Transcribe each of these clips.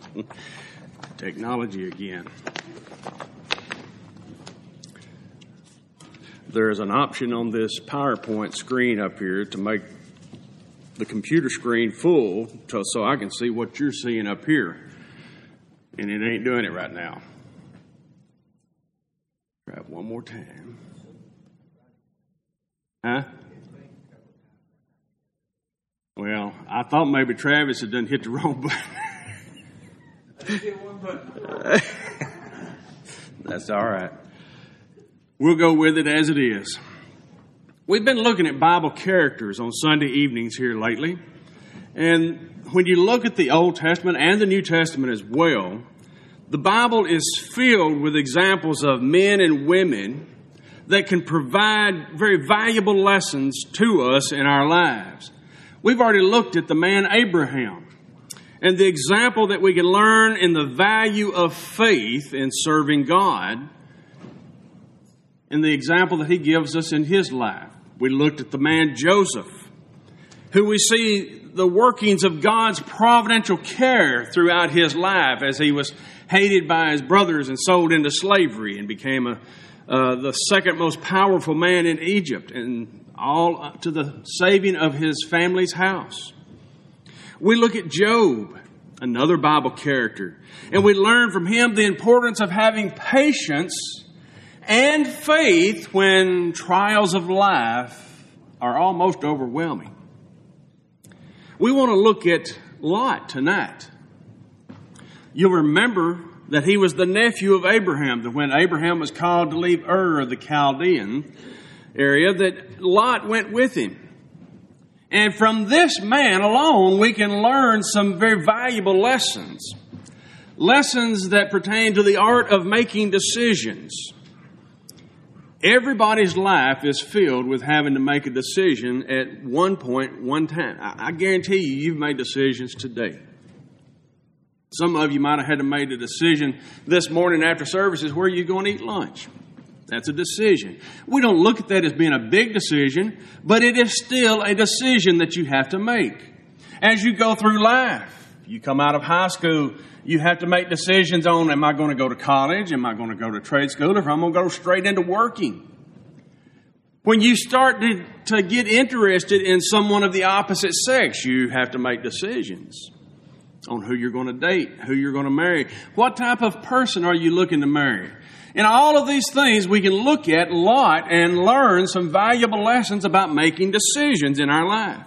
Technology again. There is an option on this PowerPoint screen up here to make the computer screen full so I can see what you're seeing up here. And it ain't doing it right now. Try it one more time. Huh? Well, I thought maybe Travis had done hit the wrong button. That's all right. We'll go with it as it is. We've been looking at Bible characters on Sunday evenings here lately. And when you look at the Old Testament and the New Testament as well, the Bible is filled with examples of men and women that can provide very valuable lessons to us in our lives. We've already looked at the man Abraham and the example that we can learn in the value of faith in serving God and the example that he gives us in his life. We looked at the man Joseph, who we see the workings of God's providential care throughout his life as he was hated by his brothers and sold into slavery and became the second most powerful man in Egypt, and all to the saving of his family's house. We look at Job, another Bible character, and we learn from him the importance of having patience and faith when trials of life are almost overwhelming. We want to look at Lot tonight. You'll remember that he was the nephew of Abraham, that when Abraham was called to leave Ur of the Chaldean area, that Lot went with him. And from this man alone, we can learn some very valuable lessons. Lessons that pertain to the art of making decisions. Everybody's life is filled with having to make a decision at one point, one time. I guarantee you've made decisions today. Some of you might have had to make a decision this morning after services where you're going to eat lunch. That's a decision. We don't look at that as being a big decision, but it is still a decision that you have to make. As you go through life, you come out of high school, you have to make decisions on, am I going to go to college? Am I going to go to trade school? Or am I going to go straight into working? When you start to get interested in someone of the opposite sex, you have to make decisions on who you're going to date, who you're going to marry. What type of person are you looking to marry? And all of these things we can look at a lot and learn some valuable lessons about making decisions in our life.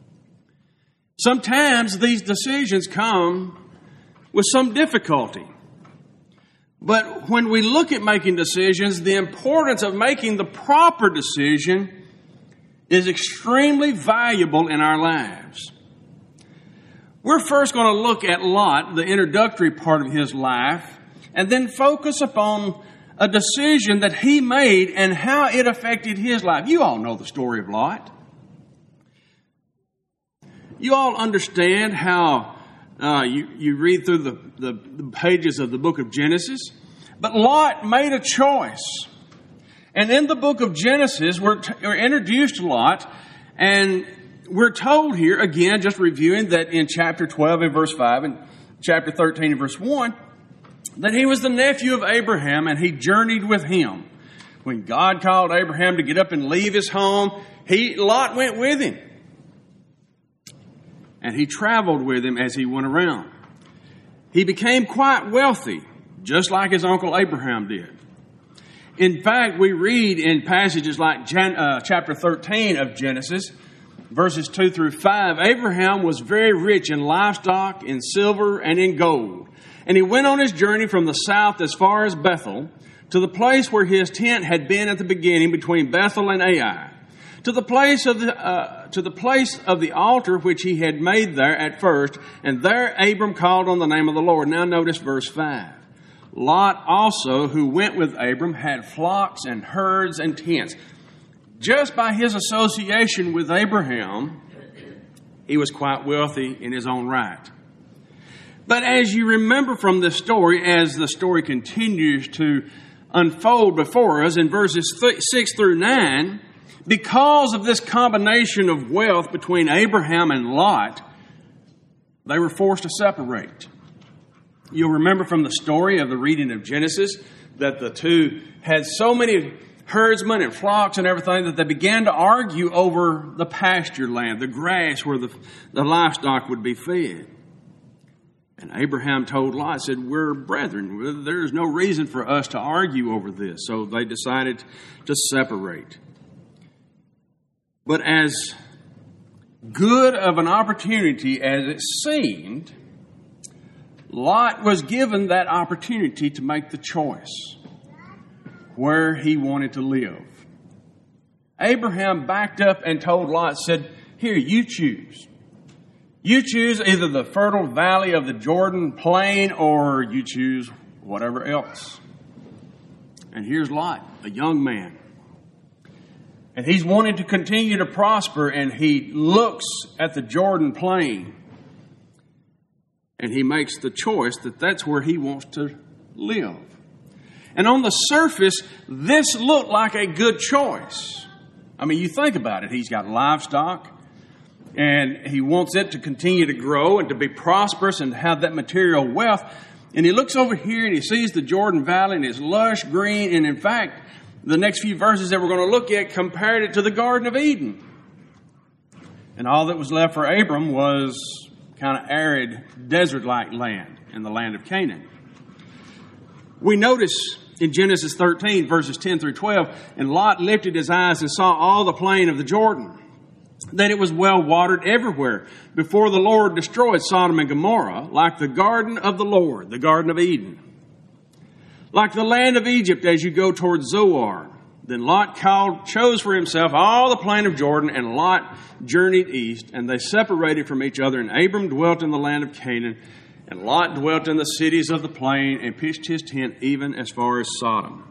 Sometimes these decisions come with some difficulty. But when we look at making decisions, the importance of making the proper decision is extremely valuable in our lives. We're first going to look at Lot, the introductory part of his life, and then focus upon a decision that he made and how it affected his life. You all know the story of Lot. You all understand how you read through the pages of the book of Genesis. But Lot made a choice. And in the book of Genesis, we're introduced to Lot, and we're told here, again, just reviewing that in chapter 12 and verse 5 and chapter 13 and verse 1, that he was the nephew of Abraham and he journeyed with him. When God called Abraham to get up and leave his home, Lot went with him. And he traveled with him as he went around. He became quite wealthy, just like his uncle Abraham did. In fact, we read in passages like chapter 13 of Genesis, verses 2 through 5, Abraham was very rich in livestock, in silver, and in gold. And he went on his journey from the south as far as Bethel, to the place where his tent had been at the beginning between Bethel and Ai, to the place of the altar which he had made there at first, and there Abram called on the name of the Lord. Now notice verse 5. Lot also, who went with Abram, had flocks and herds and tents. Just by his association with Abraham, he was quite wealthy in his own right. But as you remember from this story, as the story continues to unfold before us in verses 6 through 9, because of this combination of wealth between Abraham and Lot, they were forced to separate. You'll remember from the story of the reading of Genesis that the two had so many herdsmen and flocks and everything that they began to argue over the pasture land, the grass where the livestock would be fed. And Abraham told Lot, said, we're brethren. There's no reason for us to argue over this. So they decided to separate. But as good of an opportunity as it seemed, Lot was given that opportunity to make the choice where he wanted to live. Abraham backed up and told Lot, said, here, you choose. You choose either the fertile valley of the Jordan plain or you choose whatever else. And here's Lot, a young man. And he's wanting to continue to prosper, and he looks at the Jordan plain and he makes the choice that that's where he wants to live. And on the surface, this looked like a good choice. I mean, you think about it. He's got livestock, and he wants it to continue to grow and to be prosperous and have that material wealth. And he looks over here and he sees the Jordan Valley and it's lush green. And in fact, the next few verses that we're going to look at compared it to the Garden of Eden. And all that was left for Abram was kind of arid, desert-like land in the land of Canaan. We notice in Genesis 13, verses 10 through 12, and Lot lifted his eyes and saw all the plain of the Jordan, that it was well watered everywhere, before the Lord destroyed Sodom and Gomorrah, like the garden of the Lord, the Garden of Eden. Like the land of Egypt as you go toward Zoar. Then Lot chose for himself all the plain of Jordan, and Lot journeyed east, and they separated from each other. And Abram dwelt in the land of Canaan, and Lot dwelt in the cities of the plain, and pitched his tent even as far as Sodom.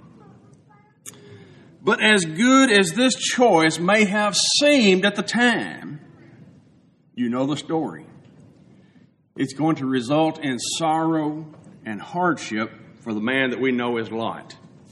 But as good as this choice may have seemed at the time, you know the story. It's going to result in sorrow and hardship for the man that we know as Lot.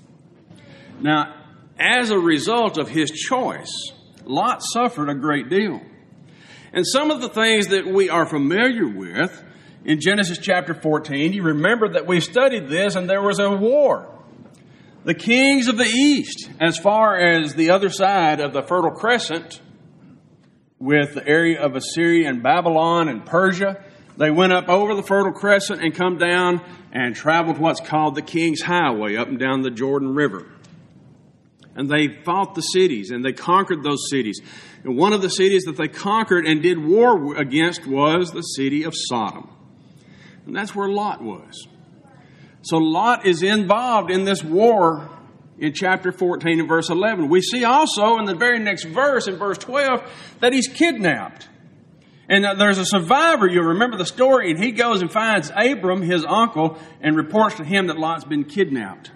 Now, as a result of his choice, Lot suffered a great deal. And some of the things that we are familiar with in Genesis chapter 14, you remember that we studied this and there was a war. The kings of the east, as far as the other side of the Fertile Crescent, with the area of Assyria and Babylon and Persia, they went up over the Fertile Crescent and come down and traveled what's called the King's Highway up and down the Jordan River. And they fought the cities, and they conquered those cities. And one of the cities that they conquered and did war against was the city of Sodom. And that's where Lot was. So Lot is involved in this war in chapter 14 and verse 11. We see also in the very next verse, in verse 12, that he's kidnapped. And there's a survivor, you'll remember the story, and he goes and finds Abram, his uncle, and reports to him that Lot's been kidnapped.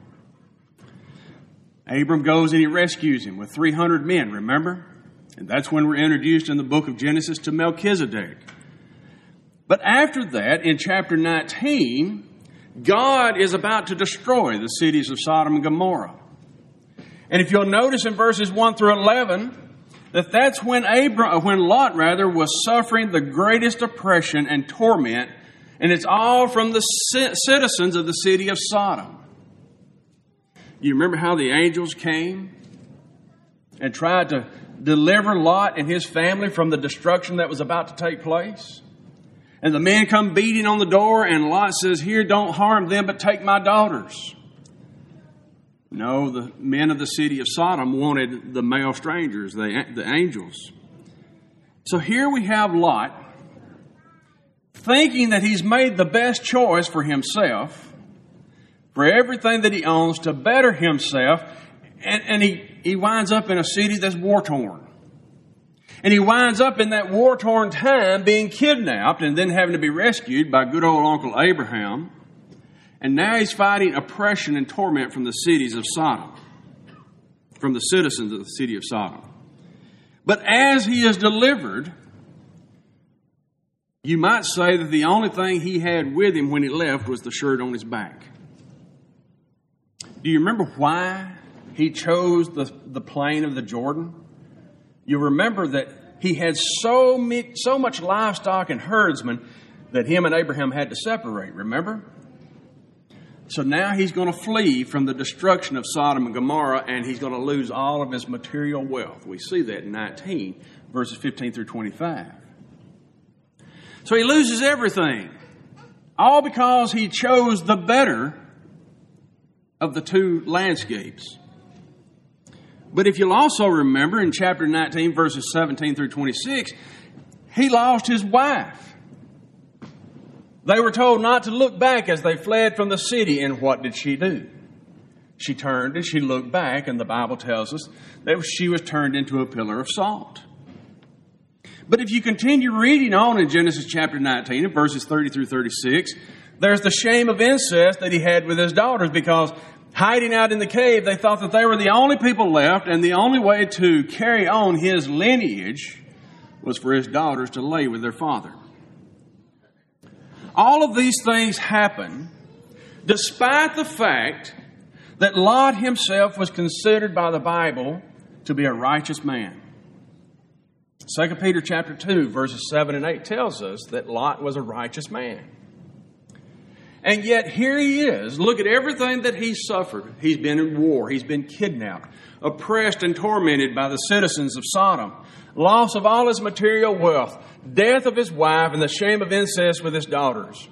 Abram goes and he rescues him with 300 men, remember? And that's when we're introduced in the book of Genesis to Melchizedek. But after that, in chapter 19, God is about to destroy the cities of Sodom and Gomorrah. And if you'll notice in verses 1 through 11, that's when Lot was suffering the greatest oppression and torment, and it's all from the citizens of the city of Sodom. You remember how the angels came and tried to deliver Lot and his family from the destruction that was about to take place? And the men come beating on the door, and Lot says, here, don't harm them, but take my daughters. No, the men of the city of Sodom wanted the male strangers, the angels. So here we have Lot thinking that he's made the best choice for himself, for everything that he owns, to better himself, and he winds up in a city that's war-torn. And he winds up in that war-torn time being kidnapped and then having to be rescued by good old Uncle Abraham. And now he's fighting oppression and torment from the cities of Sodom, from the citizens of the city of Sodom. But as he is delivered, you might say that the only thing he had with him when he left was the shirt on his back. Do you remember why he chose the plain of the Jordan? You remember that he had so much livestock and herdsmen that him and Abraham had to separate, remember? So now he's going to flee from the destruction of Sodom and Gomorrah, and he's going to lose all of his material wealth. We see that in 19, verses 15 through 25. So he loses everything, all because he chose the better of the two landscapes. But if you'll also remember, in chapter 19, verses 17 through 26, he lost his wife. They were told not to look back as they fled from the city, and what did she do? She turned and she looked back, and the Bible tells us that she was turned into a pillar of salt. But if you continue reading on in Genesis chapter 19, in verses 30 through 36, there's the shame of incest that he had with his daughters, because hiding out in the cave, they thought that they were the only people left, and the only way to carry on his lineage was for his daughters to lay with their father. All of these things happen despite the fact that Lot himself was considered by the Bible to be a righteous man. 2 Peter chapter 2, verses 7 and 8 tells us that Lot was a righteous man. And yet here he is. Look at everything that he's suffered. He's been in war. He's been kidnapped, oppressed and tormented by the citizens of Sodom. Loss of all his material wealth, death of his wife, and the shame of incest with his daughters.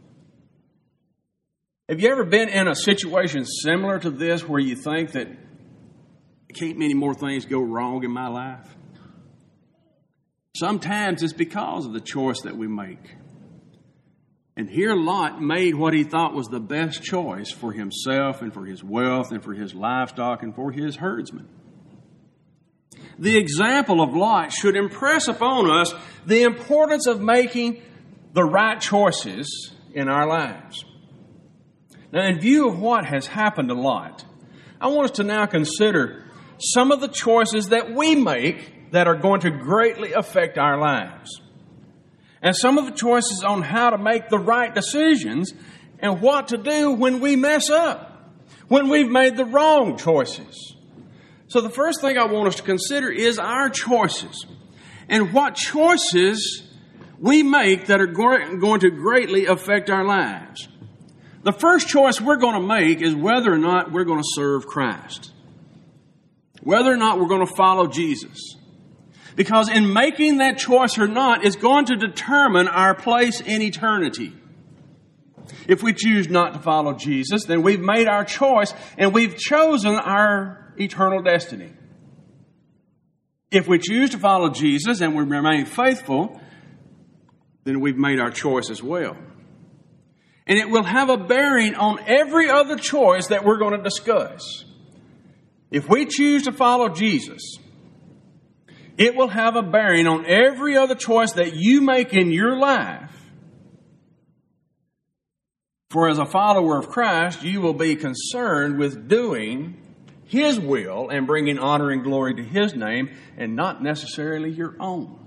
Have you ever been in a situation similar to this where you think that can't many more things go wrong in my life? Sometimes it's because of the choice that we make. And here Lot made what he thought was the best choice for himself and for his wealth and for his livestock and for his herdsmen. The example of Lot should impress upon us the importance of making the right choices in our lives. Now, in view of what has happened to Lot, I want us to now consider some of the choices that we make that are going to greatly affect our lives. And some of the choices on how to make the right decisions and what to do when we mess up, when we've made the wrong choices. So the first thing I want us to consider is our choices and what choices we make that are going to greatly affect our lives. The first choice we're going to make is whether or not we're going to serve Christ, whether or not we're going to follow Jesus. Because in making that choice or not is going to determine our place in eternity. If we choose not to follow Jesus, then we've made our choice and we've chosen our eternal destiny. If we choose to follow Jesus and we remain faithful, then we've made our choice as well. And it will have a bearing on every other choice that we're going to discuss. If we choose to follow Jesus, it will have a bearing on every other choice that you make in your life. For as a follower of Christ, you will be concerned with doing His will and bringing honor and glory to His name and not necessarily your own.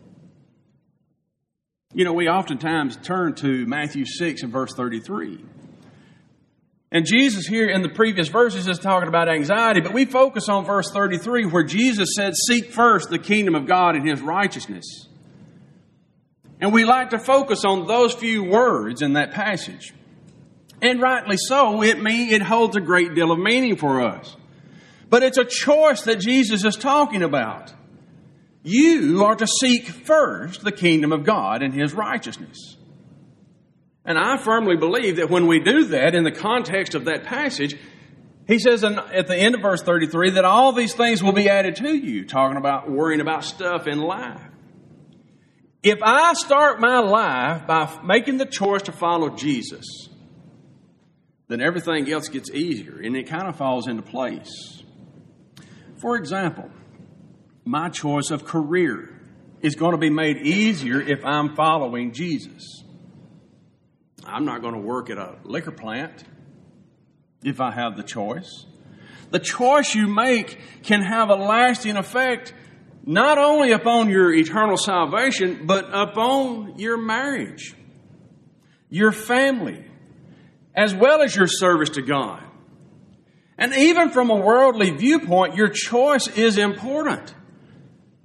You know, we oftentimes turn to Matthew 6 and verse 33. And Jesus here in the previous verses is talking about anxiety, but we focus on verse 33 where Jesus said, "Seek first the kingdom of God and His righteousness." And we like to focus on those few words in that passage. And rightly so, it holds a great deal of meaning for us. But it's a choice that Jesus is talking about. You are to seek first the kingdom of God and His righteousness. And I firmly believe that when we do that in the context of that passage, He says at the end of verse 33 that all these things will be added to you, talking about worrying about stuff in life. If I start my life by making the choice to follow Jesus, then everything else gets easier and it kind of falls into place. For example, my choice of career is going to be made easier if I'm following Jesus. I'm not going to work at a liquor plant if I have the choice. The choice you make can have a lasting effect not only upon your eternal salvation, but upon your marriage, your family, as well as your service to God. And even from a worldly viewpoint, your choice is important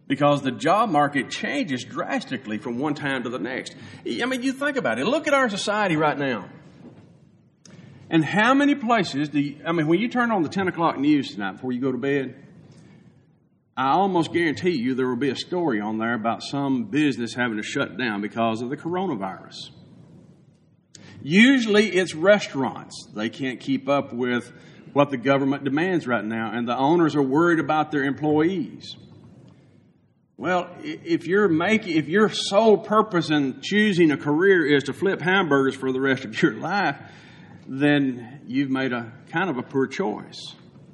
because the job market changes drastically from one time to the next. I mean, you think about it. Look at our society right now. And how many places when you turn on the 10 o'clock news tonight before you go to bed, I almost guarantee you there will be a story on there about some business having to shut down because of the coronavirus. Usually it's restaurants. They can't keep up with what the government demands right now, and the owners are worried about their employees. Well, if your sole purpose in choosing a career is to flip hamburgers for the rest of your life, then you've made a kind of a poor choice.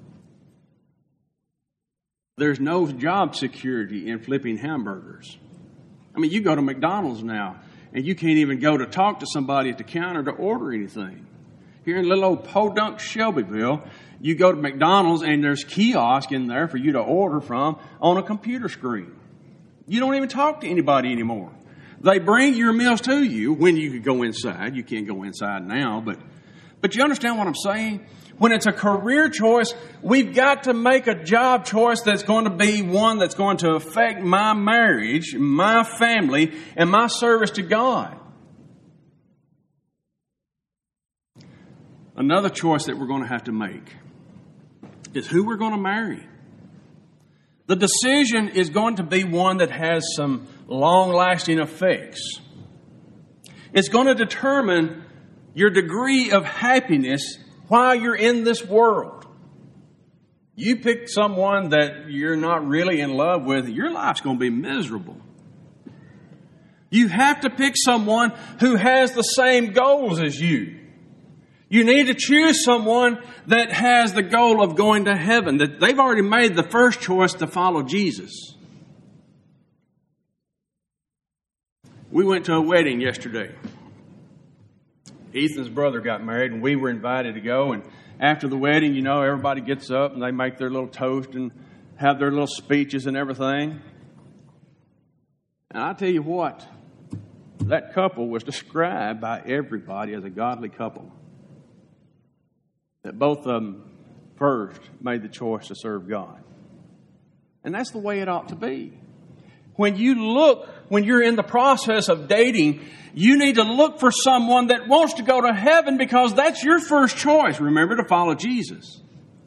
There's no job security in flipping hamburgers. I mean, you go to McDonald's now, and you can't even go to talk to somebody at the counter to order anything. Here in little old Podunk, Shelbyville, you go to McDonald's, and there's kiosk in there for you to order from on a computer screen. You don't even talk to anybody anymore. They bring your meals to you when you could go inside. You can't go inside now, but you understand what I'm saying? When it's a career choice, we've got to make a job choice that's going to be one that's going to affect my marriage, my family, and my service to God. Another choice that we're going to have to make is who we're going to marry. The decision is going to be one that has some long-lasting effects. It's going to determine your degree of happiness while you're in this world. You pick someone that you're not really in love with, your life's going to be miserable. You have to pick someone who has the same goals as you. You need to choose someone that has the goal of going to heaven, that they've already made the first choice to follow Jesus. We went to a wedding yesterday. Ethan's brother got married, and we were invited to go. And after the wedding, you know, everybody gets up and they make their little toast and have their little speeches and everything. And I tell you what, that couple was described by everybody as a godly couple. That both of them first made the choice to serve God. And that's the way it ought to be. When you're in the process of dating, you need to look for someone that wants to go to heaven, because that's your first choice. Remember, to follow Jesus.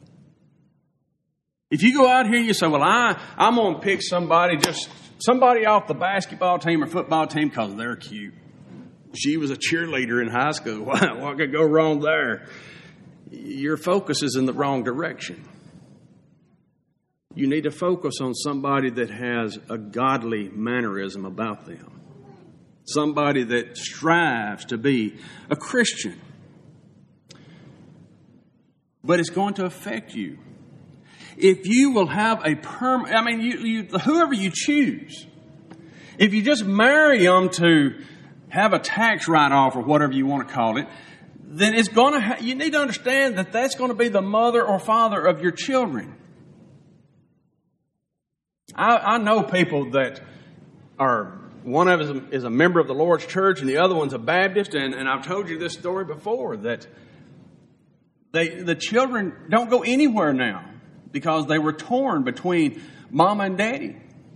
If you go out here and you say, well, I'm going to pick somebody off the basketball team or football team because they're cute. She was a cheerleader in high school. What could go wrong there? Your focus is in the wrong direction. You need to focus on somebody that has a godly mannerism about them. Somebody that strives to be a Christian. But it's going to affect you. If you will have whoever you choose, if you just marry them to have a tax write-off or whatever you want to call it, then it's going to. You need to understand that that's going to be the mother or father of your children. I know people that are, one of them is a member of the Lord's church and the other one's a Baptist, and I've told you this story before, that the children don't go anywhere now because they were torn between mama and daddy.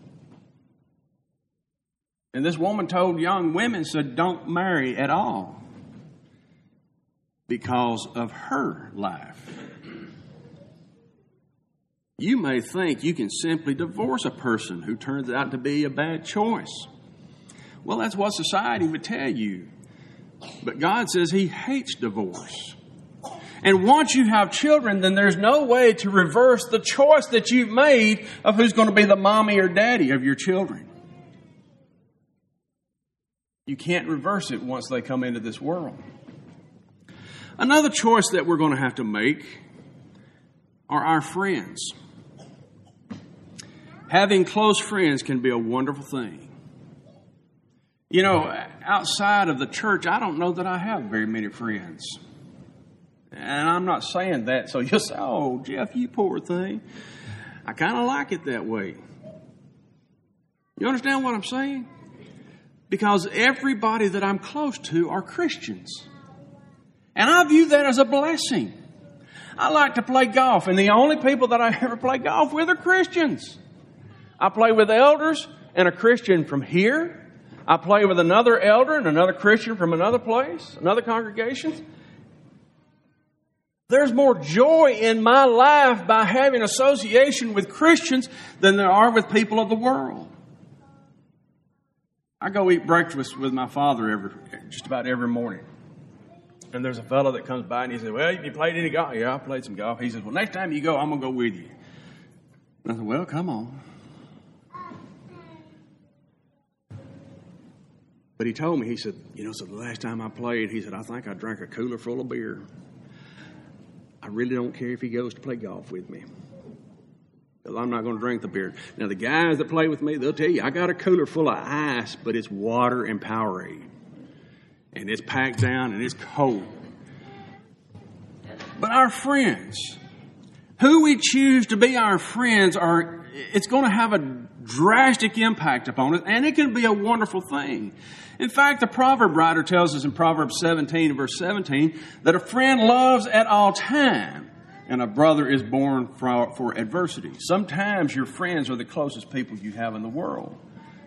And this woman told young women, said, don't marry at all because of her life. You may think you can simply divorce a person who turns out to be a bad choice. Well, that's what society would tell you. But God says He hates divorce. And once you have children, then there's no way to reverse the choice that you've made of who's going to be the mommy or daddy of your children. You can't reverse it once they come into this world. Another choice that we're going to have to make are our friends. Having close friends can be a wonderful thing. You know, outside of the church, I don't know that I have very many friends. And I'm not saying that so you'll say, oh, Jeff, you poor thing. I kind of like it that way. You understand what I'm saying? Because everybody that I'm close to are Christians. And I view that as a blessing. I like to play golf, and the only people that I ever play golf with are Christians. I play with elders and a Christian from here. I play with another elder and another Christian from another place, another congregation. There's more joy in my life by having association with Christians than there are with people of the world. I go eat breakfast with my father just about every morning. And there's a fellow that comes by and he says, well, you played any golf? Yeah, I played some golf. He says, well, next time you go, I'm going to go with you. And I said, well, come on. But he told me, he said, so the last time I played, he said, I think I drank a cooler full of beer. I really don't care if he goes to play golf with me, because I'm not going to drink the beer. Now, the guys that play with me, they'll tell you, I got a cooler full of ice, but it's water and Powerade. And it's packed down and it's cold. But our friends, who we choose to be our friends, it's going to have a drastic impact upon us, and it can be a wonderful thing. In fact, the proverb writer tells us in Proverbs 17 and verse 17 that a friend loves at all time, and a brother is born for adversity. Sometimes your friends are the closest people you have in the world.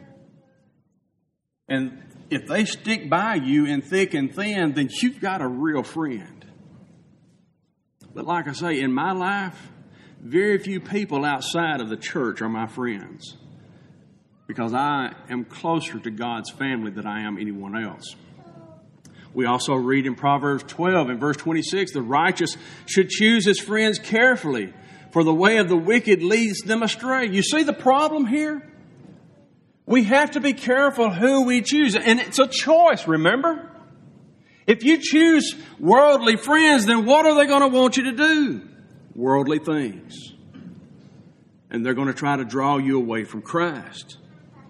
And if they stick by you in thick and thin, then you've got a real friend. But like I say, in my life, very few people outside of the church are my friends, because I am closer to God's family than I am anyone else. We also read in Proverbs 12 and verse 26, the righteous should choose his friends carefully, for the way of the wicked leads them astray. You see the problem here? We have to be careful who we choose. And it's a choice, remember? If you choose worldly friends, then what are they going to want you to do? Worldly things. And they're going to try to draw you away from Christ.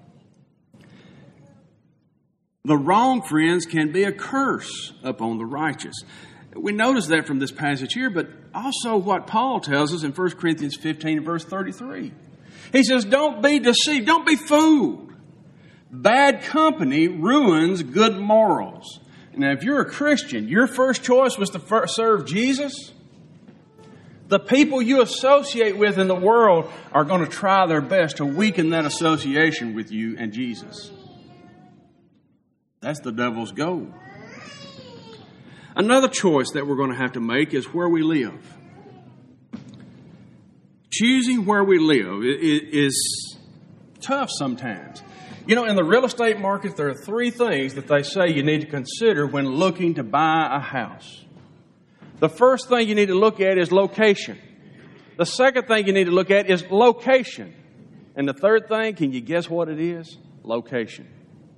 The wrong friends can be a curse upon the righteous. We notice that from this passage here, but also what Paul tells us in 1 Corinthians 15 verse 33. He says, don't be deceived, don't be fooled. Bad company ruins good morals. Now, if you're a Christian, your first choice was to serve Jesus. The people you associate with in the world are going to try their best to weaken that association with you and Jesus. That's the devil's goal. Another choice that we're going to have to make is where we live. Choosing where we live is tough sometimes. In the real estate market, there are three things that they say you need to consider when looking to buy a house. The first thing you need to look at is location. The second thing you need to look at is location. And the third thing, can you guess what it is? Location.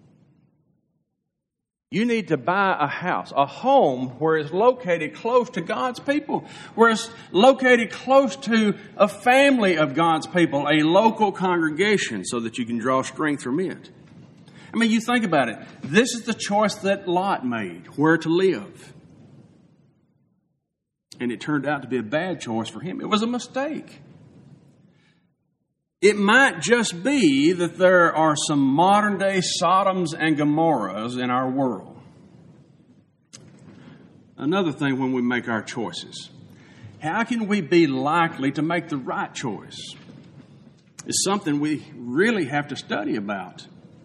You need to buy a house, a home where it's located close to God's people, where it's located close to a family of God's people, a local congregation, so that you can draw strength from it. I mean, you think about it. This is the choice that Lot made, where to live. And it turned out to be a bad choice for him. It was a mistake. It might just be that there are some modern-day Sodoms and Gomorrahs in our world. Another thing when we make our choices, how can we be likely to make the right choice? It's something we really have to study about.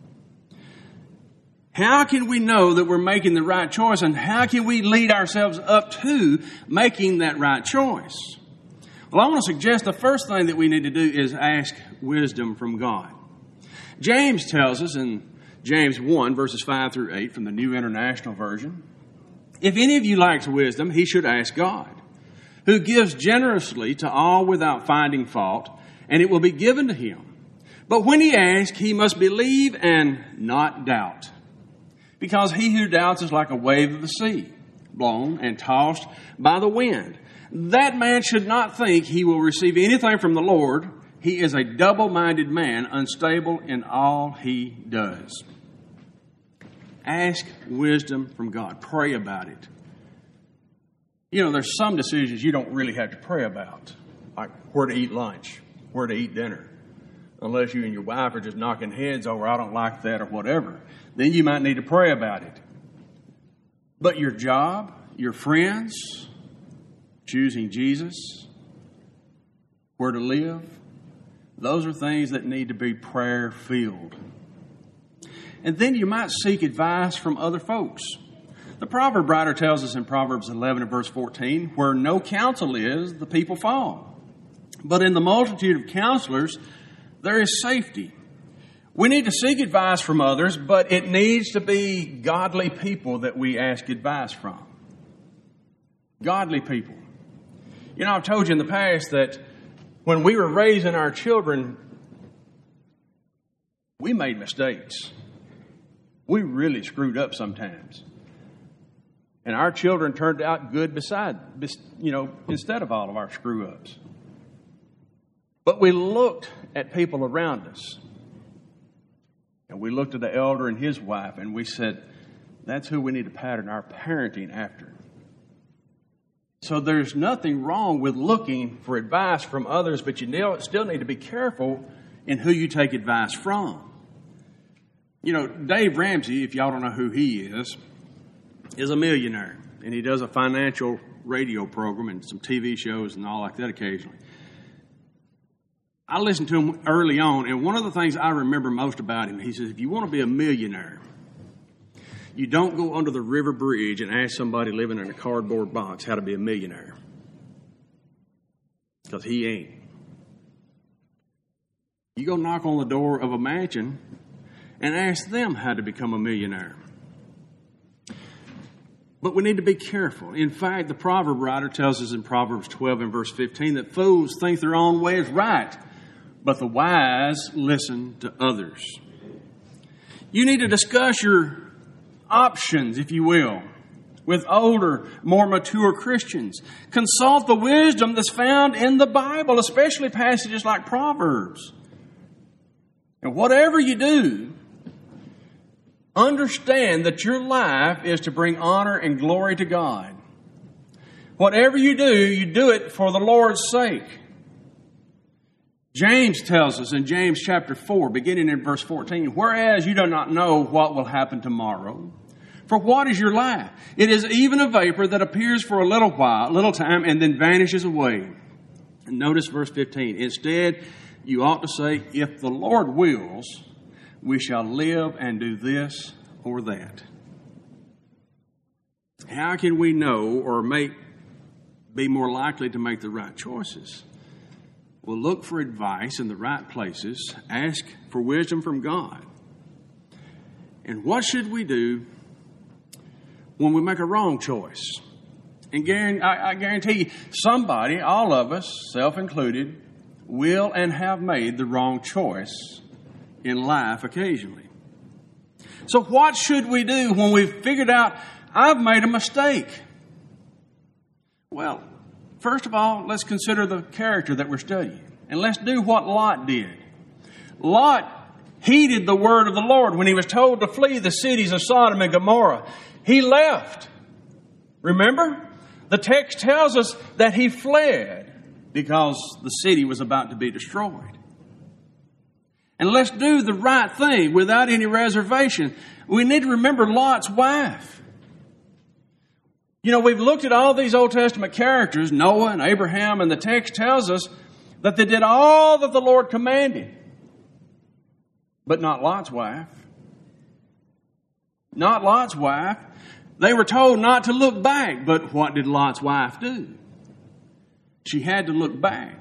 How can we know that we're making the right choice, and how can we lead ourselves up to making that right choice? Well, I want to suggest the first thing that we need to do is ask wisdom from God. James tells us in James 1, verses 5 through 8 from the New International Version, if any of you lacks wisdom, he should ask God, who gives generously to all without finding fault, and it will be given to him. But when he asks, he must believe and not doubt. Because he who doubts is like a wave of the sea, blown and tossed by the wind. That man should not think he will receive anything from the Lord. He is a double-minded man, unstable in all he does. Ask wisdom from God. Pray about it. There's some decisions you don't really have to pray about, like where to eat lunch, where to eat dinner. Unless you and your wife are just knocking heads over, I don't like that or whatever. Then you might need to pray about it. But your job, your friends, choosing Jesus, where to live, Those are things that need to be prayer-filled. And then you might seek advice from other folks. The proverb writer tells us in Proverbs 11 and verse 14, where no counsel is, the people fall. But in the multitude of counselors, there is safety. We need to seek advice from others, but it needs to be godly people that we ask advice from. Godly people. You know, I've told you in the past that when we were raising our children, we made mistakes. We really screwed up sometimes. And our children turned out good instead of all of our screw-ups. But we looked at people around us. And we looked at the elder and his wife, and we said, that's who we need to pattern our parenting after. So there's nothing wrong with looking for advice from others, but you still need to be careful in who you take advice from. You know, Dave Ramsey, if y'all don't know who he is a millionaire. And he does a financial radio program and some TV shows and all like that occasionally. I listened to him early on, and one of the things I remember most about him, he says, if you want to be a millionaire, you don't go under the river bridge and ask somebody living in a cardboard box how to be a millionaire. Because he ain't. You go knock on the door of a mansion and ask them how to become a millionaire. But we need to be careful. In fact, the proverb writer tells us in Proverbs 12 and verse 15 that fools think their own way is right, but the wise listen to others. You need to discuss your options, if you will, with older, more mature Christians. Consult the wisdom that's found in the Bible, especially passages like Proverbs. And whatever you do, understand that your life is to bring honor and glory to God. Whatever you do it for the Lord's sake. James tells us in James chapter 4, beginning in verse 14, whereas you do not know what will happen tomorrow, for what is your life? It is even a vapor that appears for a little time, and then vanishes away. And notice verse 15. Instead, you ought to say, if the Lord wills, we shall live and do this or that. How can we know or be more likely to make the right choices? Well, look for advice in the right places. Ask for wisdom from God. And what should we do when we make a wrong choice? And I guarantee you, somebody, all of us, self-included, will and have made the wrong choice in life occasionally. So what should we do when we've figured out, I've made a mistake? Well, first of all, let's consider the character that we're studying. And let's do what Lot did. Lot heeded the word of the Lord when he was told to flee the cities of Sodom and Gomorrah. He left. Remember? The text tells us that he fled because the city was about to be destroyed. And let's do the right thing without any reservation. We need to remember Lot's wife. You know, we've looked at all these Old Testament characters, Noah and Abraham, and the text tells us that they did all that the Lord commanded. But not Lot's wife. Not Lot's wife. They were told not to look back, but what did Lot's wife do? She had to look back.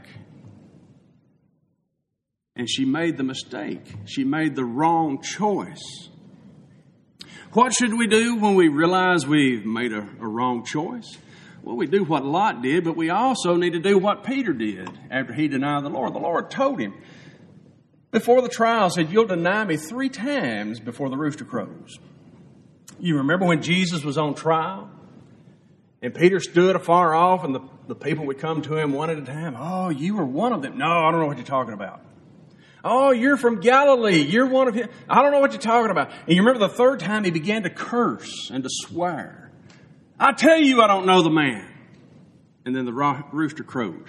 And she made the mistake. She made the wrong choice. What should we do when we realize we've made a wrong choice? Well, we do what Lot did, but we also need to do what Peter did after he denied the Lord. The Lord told him before the trial, said, you'll deny me 3 times before the rooster crows. You remember when Jesus was on trial? And Peter stood afar off, and the people would come to him one at a time. Oh, you were one of them. No, I don't know what you're talking about. Oh, you're from Galilee. You're one of him. I don't know what you're talking about. And you remember the 3rd time he began to curse and to swear. I tell you, I don't know the man. And then the rooster crowed.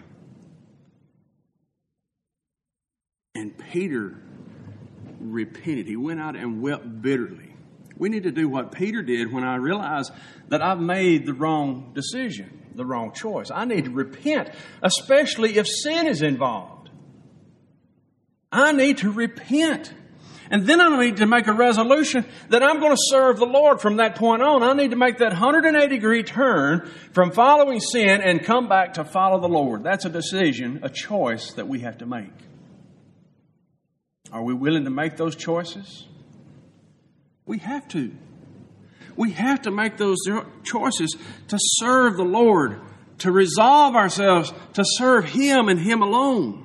And Peter repented. He went out and wept bitterly. We need to do what Peter did when I realize that I've made the wrong decision, the wrong choice. I need to repent, especially if sin is involved. I need to repent. And then I need to make a resolution that I'm going to serve the Lord from that point on. I need to make that 180-degree turn from following sin and come back to follow the Lord. That's a decision, a choice that we have to make. Are we willing to make those choices? We have to. We have to make those choices to serve the Lord, to resolve ourselves to serve Him and Him alone.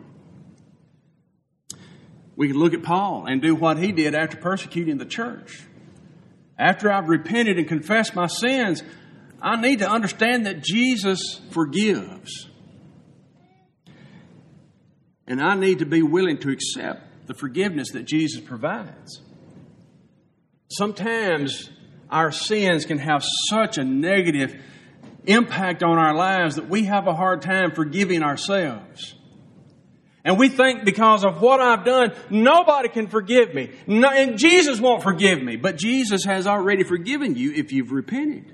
We can look at Paul and do what he did after persecuting the church. After I've repented and confessed my sins, I need to understand that Jesus forgives. And I need to be willing to accept the forgiveness that Jesus provides. Sometimes our sins can have such a negative impact on our lives that we have a hard time forgiving ourselves. And we think because of what I've done, nobody can forgive me. No, and Jesus won't forgive me. But Jesus has already forgiven you if you've repented.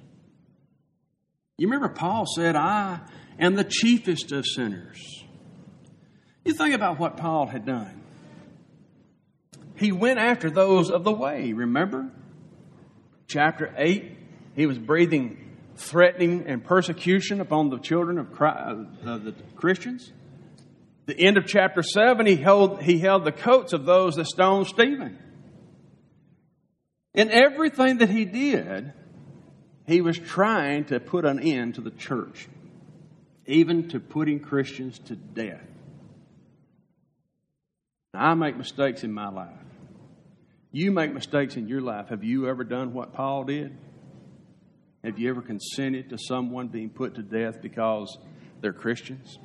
You remember Paul said, I am the chiefest of sinners. You think about what Paul had done. He went after those of the way, remember? Chapter 8, he was breathing threatening and persecution upon the children of the Christians. The end of chapter 7, he held the coats of those that stoned Stephen. In everything that he did, he was trying to put an end to the church, even to putting Christians to death. Now, I make mistakes in my life. You make mistakes in your life. Have you ever done what Paul did? Have you ever consented to someone being put to death because they're Christians?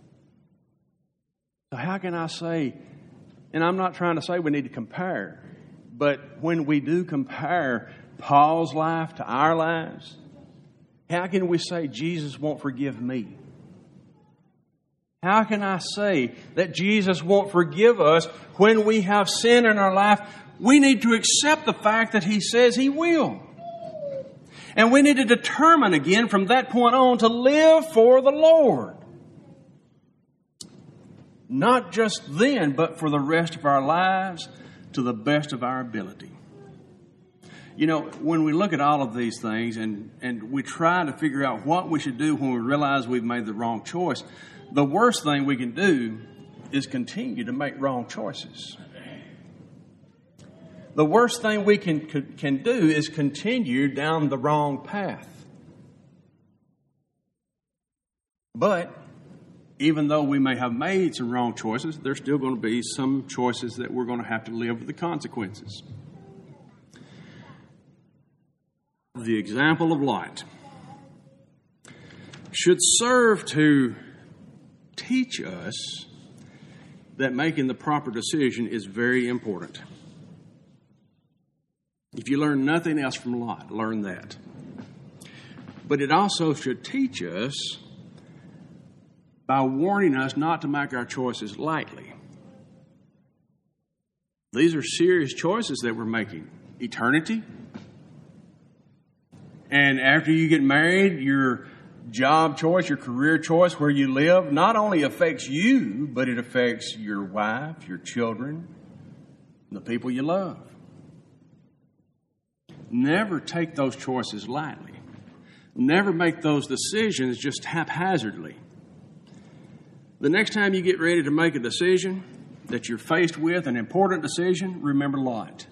So how can I say, and I'm not trying to say we need to compare, but when we do compare Paul's life to our lives, how can we say Jesus won't forgive me? How can I say that Jesus won't forgive us when we have sin in our life? We need to accept the fact that He says He will. And we need to determine again from that point on to live for the Lord. Not just then, but for the rest of our lives to the best of our ability. You know, when we look at all of these things and we try to figure out what we should do when we realize we've made the wrong choice, the worst thing we can do is continue to make wrong choices. The worst thing we can do is continue down the wrong path. But even though we may have made some wrong choices, there's still going to be some choices that we're going to have to live with the consequences. The example of Lot should serve to teach us that making the proper decision is very important. If you learn nothing else from Lot, learn that. But it also should teach us by warning us not to make our choices lightly. These are serious choices that we're making. Eternity. And after you get married, your job choice, your career choice, where you live, not only affects you, but it affects your wife, your children, the people you love. Never take those choices lightly. Never make those decisions just haphazardly. The next time you get ready to make a decision that you're faced with, an important decision, remember Lot.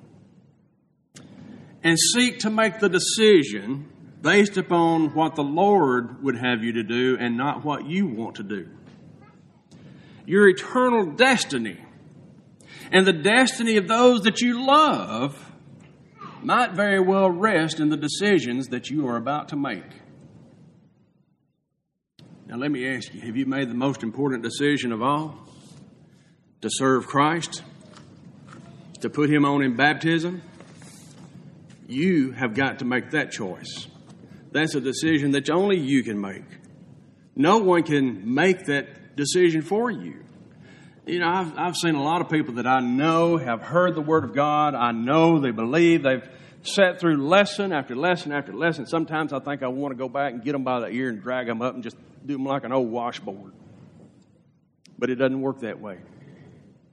And seek to make the decision based upon what the Lord would have you to do and not what you want to do. Your eternal destiny and the destiny of those that you love might very well rest in the decisions that you are about to make. Now let me ask you, have you made the most important decision of all? To serve Christ? To put Him on in baptism? You have got to make that choice. That's a decision that only you can make. No one can make that decision for you. You know, I've seen a lot of people that I know have heard the Word of God. I know they believe. They've sat through lesson after lesson after lesson. Sometimes I think I want to go back and get them by the ear and drag them up and just do them like an old washboard. But it doesn't work that way.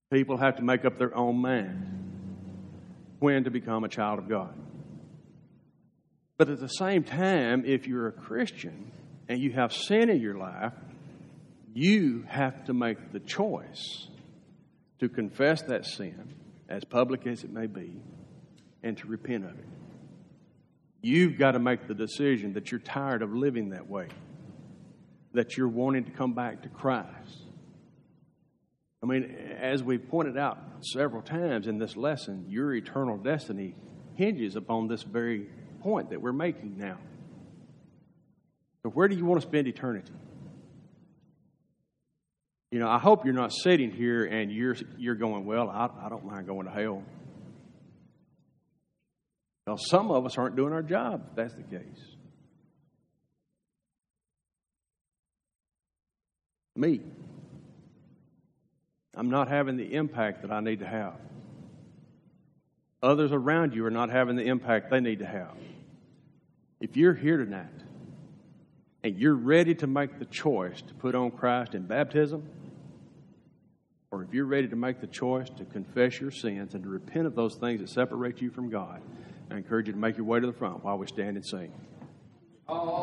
People have to make up their own mind when to become a child of God. But at the same time, if you're a Christian and you have sin in your life, you have to make the choice to confess that sin, as public as it may be, and to repent of it. You've got to make the decision that you're tired of living that way, that you're wanting to come back to Christ. I mean, as we pointed out several times in this lesson, your eternal destiny hinges upon this very point that we're making now. So where do you want to spend eternity? You know, I hope you're not sitting here and you're going, well, I don't mind going to hell. Well, some of us aren't doing our job if that's the case. Me. I'm not having the impact that I need to have. Others around you are not having the impact they need to have. If you're here tonight and you're ready to make the choice to put on Christ in baptism, or if you're ready to make the choice to confess your sins and to repent of those things that separate you from God, I encourage you to make your way to the front while we stand and sing.